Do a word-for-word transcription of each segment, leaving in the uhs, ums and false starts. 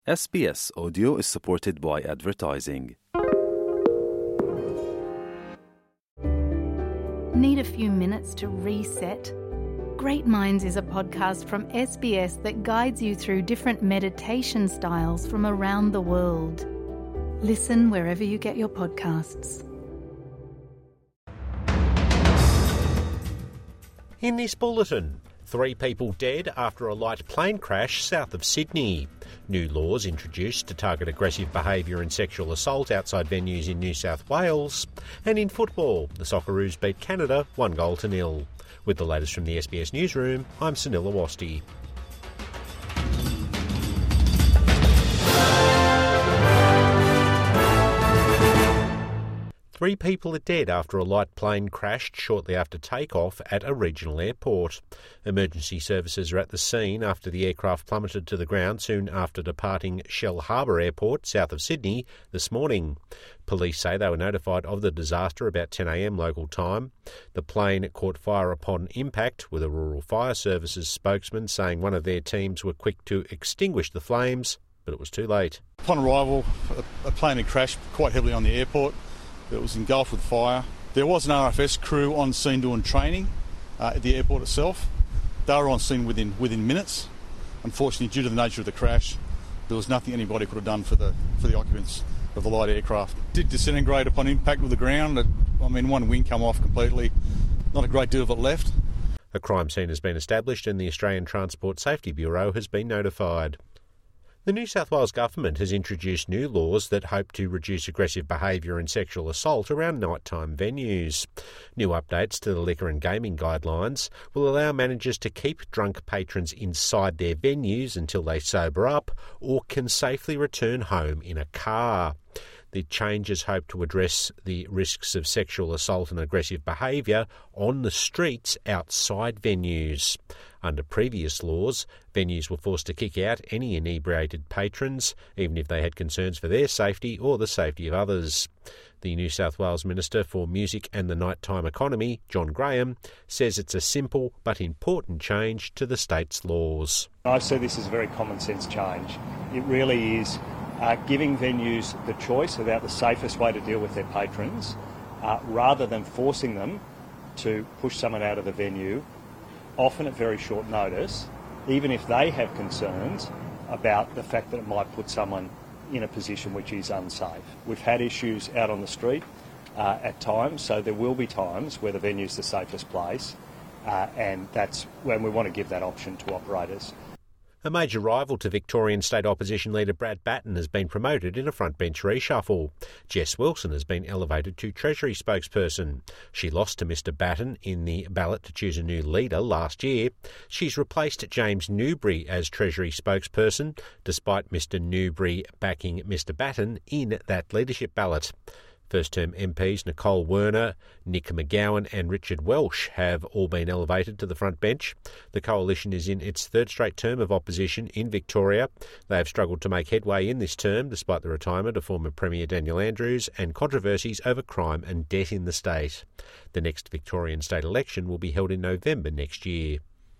S B S Audio is supported by advertising. Need a few minutes to reset? Great Minds is a podcast from S B S that guides you through different meditation styles from around the world. Listen wherever you get your podcasts. In this bulletin, three people dead after a light plane crash south of Sydney. New laws introduced to target aggressive behaviour and sexual assault outside venues in New South Wales. And in football, the Socceroos beat Canada one goal to nil. With the latest from the S B S Newsroom, I'm Sunil Awasthi. Three people are dead after a light plane crashed shortly after takeoff at a regional airport. Emergency services are at the scene after the aircraft plummeted to the ground soon after departing Shell Harbour Airport, south of Sydney, this morning. Police say they were notified of the disaster about ten a m local time. The plane caught fire upon impact, with a Rural Fire Services spokesman saying one of their teams were quick to extinguish the flames, but it was too late. Upon arrival, a plane had crashed quite heavily on the airport. It was engulfed with fire. There was an R F S crew on scene doing training uh, at the airport itself. They were on scene within within minutes. Unfortunately, due to the nature of the crash, there was nothing anybody could have done for the for the occupants of the light aircraft. It did disintegrate upon impact with the ground. It, I mean, one wing come off completely. Not a great deal of it left. A crime scene has been established and the Australian Transport Safety Bureau has been notified. The New South Wales Government has introduced new laws that hope to reduce aggressive behaviour and sexual assault around nighttime venues. New updates to the liquor and gaming guidelines will allow managers to keep drunk patrons inside their venues until they sober up or can safely return home in a car. The changes hope to address the risks of sexual assault and aggressive behaviour on the streets outside venues. Under previous laws, venues were forced to kick out any inebriated patrons, even if they had concerns for their safety or the safety of others. The New South Wales Minister for Music and the Nighttime Economy, John Graham, says it's a simple but important change to the state's laws. I see this as a very common sense change. It really is uh, giving venues the choice about the safest way to deal with their patrons, uh, rather than forcing them to push someone out of the venue, often at very short notice, even if they have concerns about the fact that it might put someone in a position which is unsafe. We've had issues out on the street uh, at times, so there will be times where the venue is the safest place, uh, and that's when we want to give that option to operators. A major rival to Victorian State Opposition leader Brad Batten has been promoted in a frontbench reshuffle. Jess Wilson has been elevated to Treasury spokesperson. She lost to Mr Batten in the ballot to choose a new leader last year. She's replaced James Newbury as Treasury spokesperson, despite Mr Newbury backing Mr Batten in that leadership ballot. First-term M Ps Nicole Werner, Nick McGowan and Richard Welsh have all been elevated to the front bench. The coalition is in its third straight term of opposition in Victoria. They have struggled to make headway in this term, despite the retirement of former Premier Daniel Andrews and controversies over crime and debt in the state. The next Victorian state election will be held in November next year.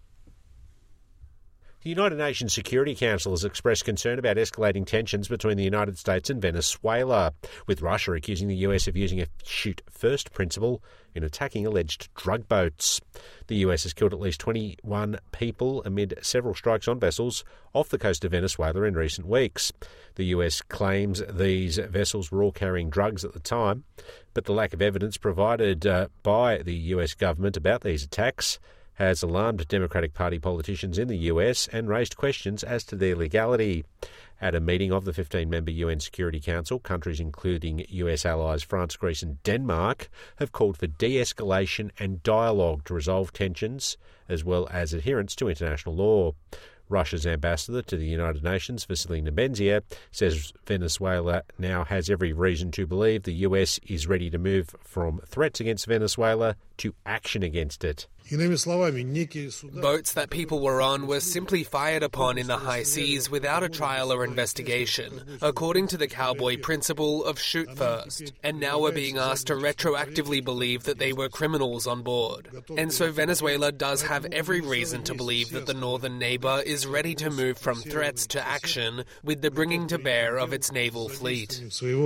The United Nations Security Council has expressed concern about escalating tensions between the United States and Venezuela, with Russia accusing the U S of using a shoot-first principle in attacking alleged drug boats. The U S has killed at least twenty-one people amid several strikes on vessels off the coast of Venezuela in recent weeks. The U S claims these vessels were all carrying drugs at the time, but the lack of evidence provided uh, by the U S government about these attacks has alarmed Democratic Party politicians in the U S and raised questions as to their legality. At a meeting of the fifteen-member U N Security Council, countries including U S allies France, Greece and Denmark have called for de-escalation and dialogue to resolve tensions, as well as adherence to international law. Russia's ambassador to the United Nations, Vasily Nebenzia, says Venezuela now has every reason to believe the U S is ready to move from threats against Venezuela to action against it. Boats that people were on were simply fired upon in the high seas without a trial or investigation, according to the cowboy principle of shoot first, and now we're being asked to retroactively believe that they were criminals on board. And so Venezuela does have every reason to believe that the northern neighbour is ready to move from threats to action with the bringing to bear of its naval fleet.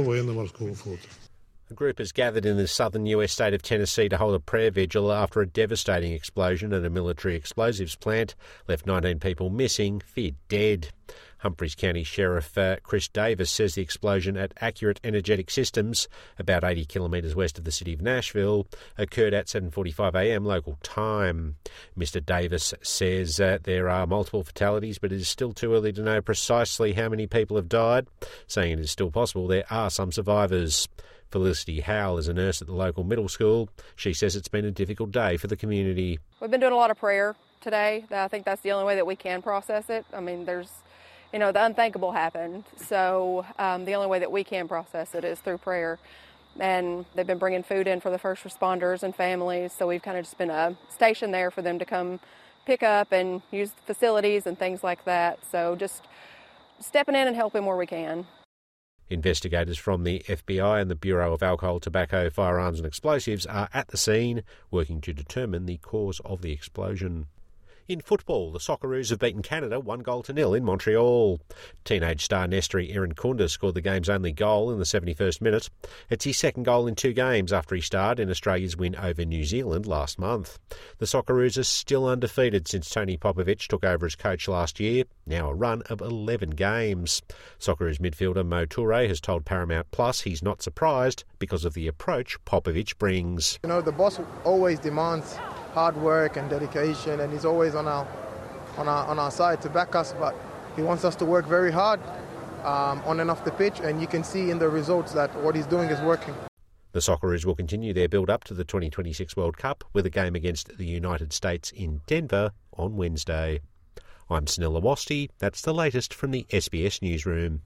A group has gathered in the southern U S state of Tennessee to hold a prayer vigil after a devastating explosion at a military explosives plant left nineteen people missing, feared dead. Humphreys County Sheriff uh, Chris Davis says the explosion at Accurate Energetic Systems, about eighty kilometres west of the city of Nashville, occurred at seven forty-five a m local time. Mister Davis says uh, there are multiple fatalities, but it is still too early to know precisely how many people have died, saying it is still possible there are some survivors. Felicity Howell is a nurse at the local middle school. She says it's been a difficult day for the community. We've been doing a lot of prayer today. I think that's the only way that we can process it. I mean, there's, you know, the unthinkable happened. So um, the only way that we can process it is through prayer. And they've been bringing food in for the first responders and families. So we've kind of just been a station there for them to come pick up and use the facilities and things like that. So just stepping in and helping where we can. Investigators from the F B I and the Bureau of Alcohol, Tobacco, Firearms and Explosives are at the scene, working to determine the cause of the explosion. In football, the Socceroos have beaten Canada one goal to nil in Montreal. Teenage star Nestri Irankunda scored the game's only goal in the seventy-first minute. It's his second goal in two games after he starred in Australia's win over New Zealand last month. The Socceroos are still undefeated since Tony Popovic took over as coach last year, now a run of eleven games. Socceroos midfielder Mo Toure has told Paramount Plus he's not surprised because of the approach Popovic brings. You know, the boss always demands hard work and dedication, and he's always on our on our on our side to back us, but he wants us to work very hard um, on and off the pitch, and you can see in the results that what he's doing is working. The Socceroos will continue their build-up to the twenty twenty-six World Cup with a game against the United States in Denver on Wednesday. I'm Sunil Awasthi. That's the latest from the S B S Newsroom.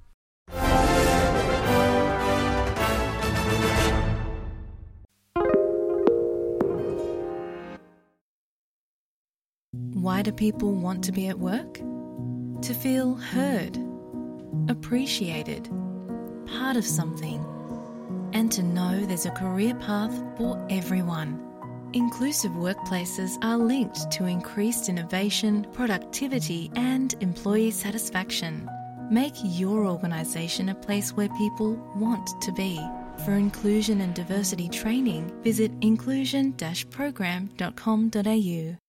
Why do people want to be at work? To feel heard, appreciated, part of something, and to know there's a career path for everyone. Inclusive workplaces are linked to increased innovation, productivity, and employee satisfaction. Make your organisation a place where people want to be. For inclusion and diversity training, visit inclusion dash program dot com dot a u.